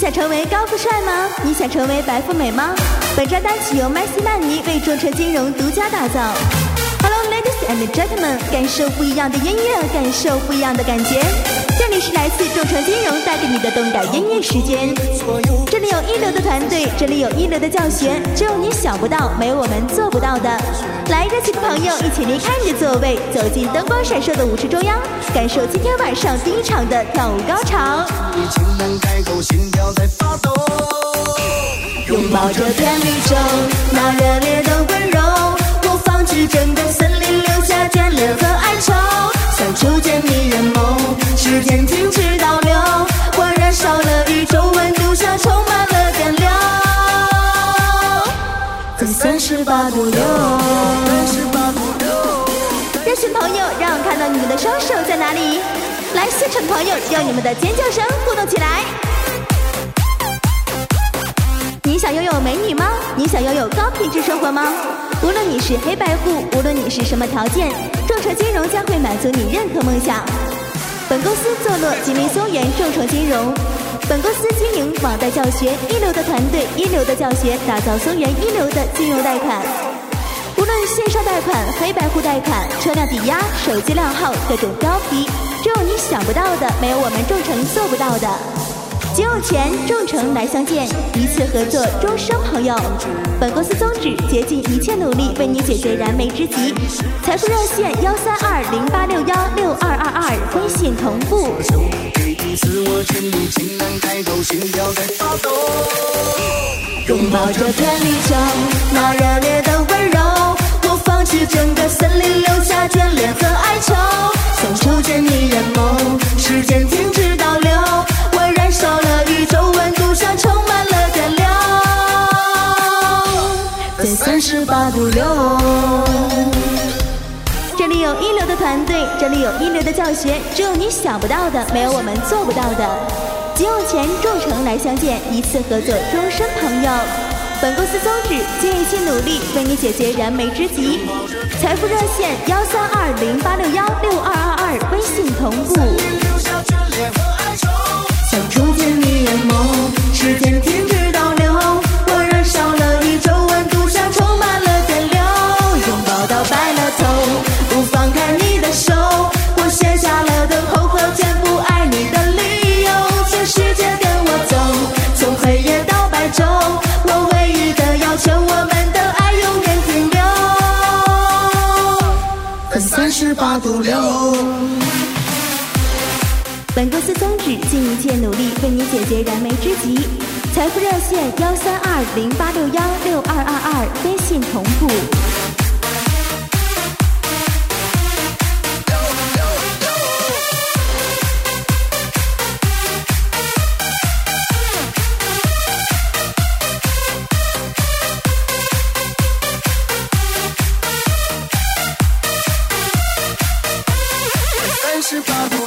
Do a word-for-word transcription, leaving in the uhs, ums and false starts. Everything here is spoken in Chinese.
想成为高富帅吗？你想成为白富美吗？本张单曲由麦西曼尼为众诚金融独家打造。Hello ladies and gentlemen， 感受不一样的音乐，感受不一样的感觉。这里是来自众诚金融带给你的动感音乐时间。这里有一流的团队，这里有一流的教学，只有你想不到，没有我们做不到的。来，热情的朋友，一起离开你的座位，走进灯光闪烁的舞池中央，感受今天晚上第一场的跳舞高潮。 情难开口，心跳在发抖， 拥抱这片绿洲，那热烈的温柔，我放弃整个森林，留下眷恋和哀愁，想触见迷人梦，时间停止倒流，我燃烧了宇宙，温度上充满了电流，在三十八度六。 热情朋友，让我看到你们的双手在哪里？来，现场的朋友，用你们的尖叫声互动起来。你想拥有美女吗？你想拥有高品质生活吗？无论你是黑白户，无论你是什么条件，众诚金融将会满足你任何梦想。本公司坐落吉林松原众诚金融，本公司经营网贷教学，一流的团队，一流的教学，打造松原一流的金融贷款。无论线上贷款、黑白户贷款、车辆抵押、手机靓号，各种标皮，只有你想不到的，没有我们众诚做不到的。仅有钱，众诚来相见，一次合作，终生朋友。本公司宗旨，竭尽一切努力为你解决燃眉之急。财富热线幺三二零八六幺六二二二，微信同步。 拥抱这片绿洲，那热烈的温柔，我放弃整个森林，留下眷恋和哀愁，想触见迷人梦，时间停止倒流，我燃烧了宇宙，温度上充满了电流，在三十八度六。 这里有一流的团队，这里有一流的教学，只有你想不到的，没有我们做不到的。仅有钱，众诚来相见，一次合作，终身朋友。本公司宗旨，尽一切努力为你解决燃眉之急。财富热线幺三二零八六幺六二二二，微信同步。 想触见迷人梦，时间停止倒流，我燃烧了宇宙，温度上充满了电流，拥抱到白了头，不放开你的手，我卸下了等候和全部爱你的理由，全世界跟我走，从黑夜到白昼，我唯一的要求，我们的爱永远停留在三十八度六。 本公司宗旨，尽一切努力为你解决燃眉之急。财富热线幺三二零八六幺六二二二，微信同步。 三十八度